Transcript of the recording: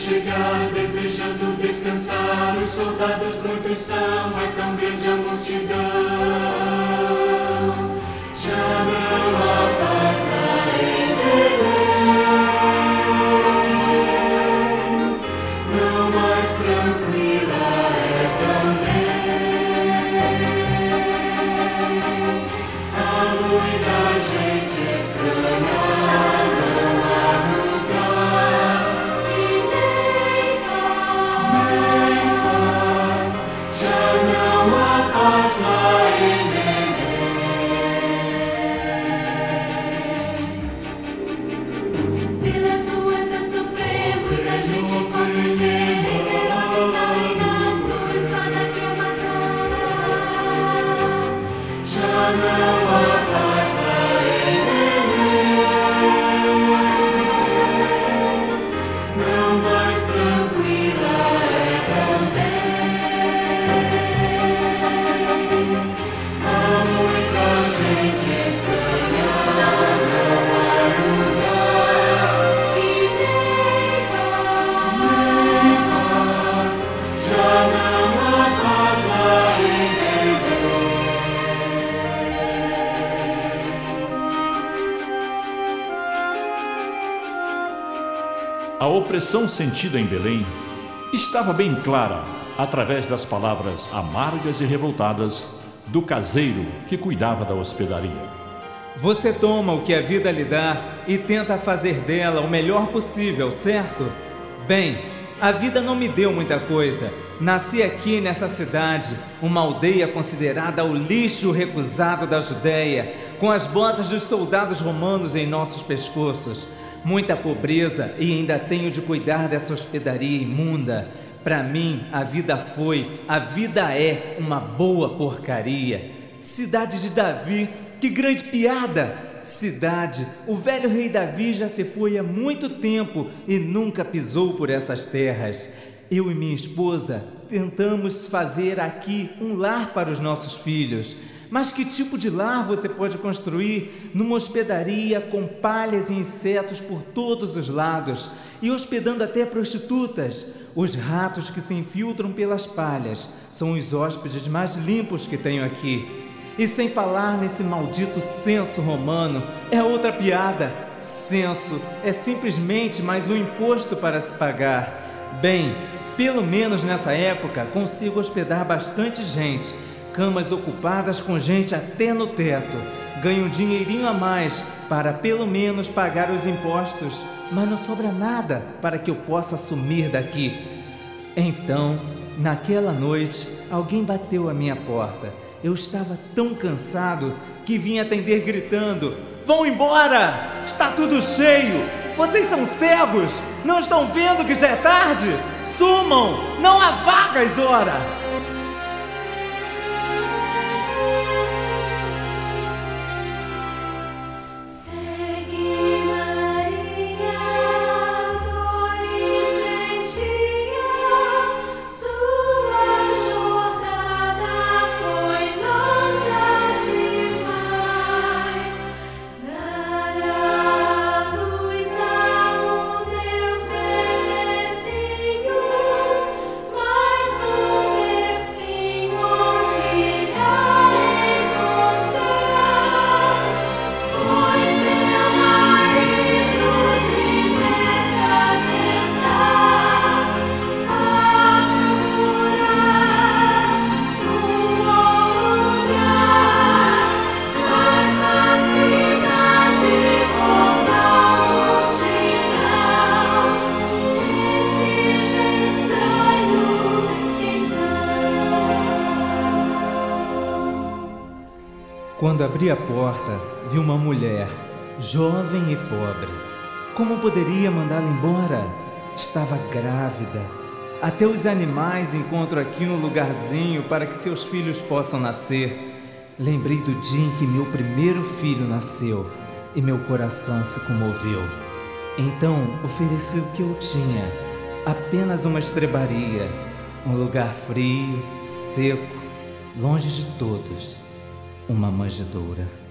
chegar, desejando descansar. Os soldados muitos são, é tão grande a multidão. Já não há paz lá em Belém, não mais tranquila é também. Há muita gente estranha. A opressão sentida em Belém estava bem clara através das palavras amargas e revoltadas do caseiro que cuidava da hospedaria. Você toma o que a vida lhe dá e tenta fazer dela o melhor possível, certo? Bem, a vida não me deu muita coisa. Nasci aqui nessa cidade, uma aldeia considerada o lixo recusado da Judéia, com as botas dos soldados romanos em nossos pescoços. Muita pobreza e ainda tenho de cuidar dessa hospedaria imunda. Para mim, a vida é uma boa porcaria. Cidade de Davi, que grande piada! Cidade, o velho rei Davi já se foi há muito tempo e nunca pisou por essas terras. Eu e minha esposa tentamos fazer aqui um lar para os nossos filhos. Mas que tipo de lar você pode construir numa hospedaria com palhas e insetos por todos os lados e hospedando até prostitutas? Os ratos que se infiltram pelas palhas são os hóspedes mais limpos que tenho aqui. E sem falar nesse maldito censo romano, é outra piada. Censo é simplesmente mais um imposto para se pagar. Bem, pelo menos nessa época consigo hospedar bastante gente. Camas ocupadas com gente até no teto. Ganho um dinheirinho a mais para pelo menos pagar os impostos, mas não sobra nada para que eu possa sumir daqui. Então, naquela noite, alguém bateu à minha porta. Eu estava tão cansado que vim atender gritando: "Vão embora! Está tudo cheio! Vocês são cegos! Não estão vendo que já é tarde? Sumam! Não há vagas, ora!" Quando abri a porta, vi uma mulher, jovem e pobre. Como poderia mandá-la embora? Estava grávida. Até os animais encontram aqui um lugarzinho para que seus filhos possam nascer. Lembrei do dia em que meu primeiro filho nasceu e meu coração se comoveu. Então ofereci o que eu tinha, apenas uma estrebaria, um lugar frio, seco, longe de todos, uma manjedoura.